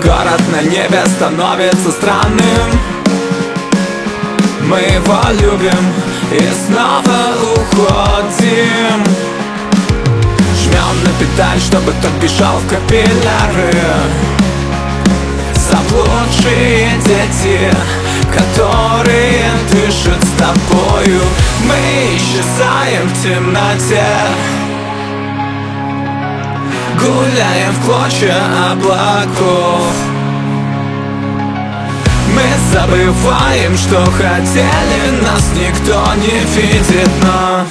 Город на небе становится странным. Мы его любим и снова уходим. Жмем на педаль, чтобы тот бежал в капилляры. Заблудшие дети, которые дышат с тобою. Мы исчезаем в темноте, гуляем в клочья облаков. Мы забываем, что хотели, нас никто не видит, но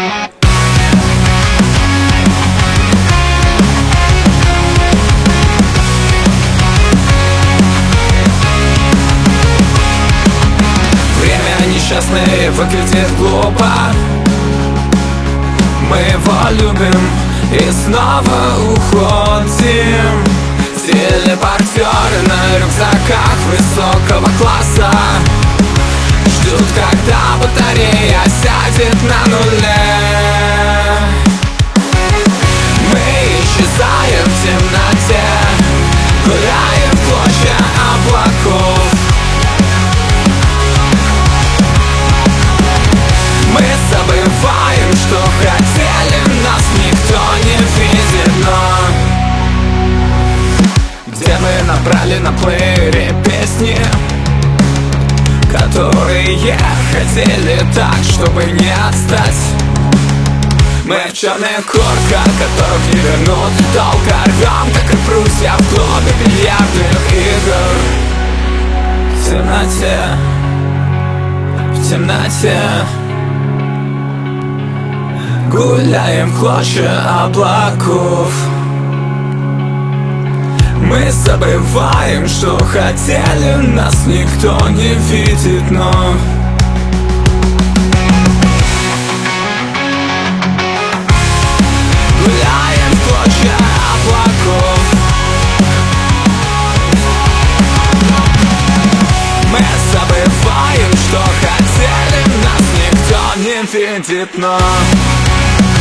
время несчастное выглядит глупо. Мы его любим и снова уходим. Телепортеры на рюкзаках высокого класса ждут, когда батарея сядет на нуле. Мы исчезаем в темноте, гуляем в клочья облаков. Мы забываем, что хотели, нас никто не видит, но где мы набрали на плеере песни, которые хотели так, чтобы не отстать. Мы в черных куртках, которых не вернут долго. Рвем, как и прутья в клубе бильярдных игр. В темноте гуляем в клочья облаков. Мы забываем, что хотели, нас никто не видит, но гуляем в клочья облаков. Мы забываем, что хотели, нас никто не видит, но